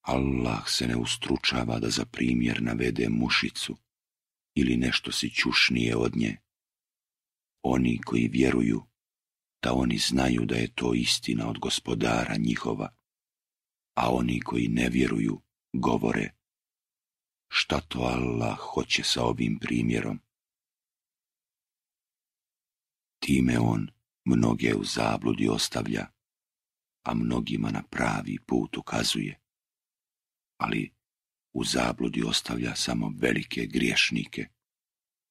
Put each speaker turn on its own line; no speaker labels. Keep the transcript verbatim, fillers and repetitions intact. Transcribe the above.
Allah se ne ustručava da za primjer navede mušicu ili nešto si ćušnije od nje. Oni koji vjeruju, da oni znaju da je to istina od Gospodara njihova, a oni koji ne vjeruju govore: šta to Allah hoće sa ovim primjerom? Time on mnoge u zabludi ostavlja, a mnogima na pravi put ukazuje. Ali u zabludi ostavlja samo velike griješnike.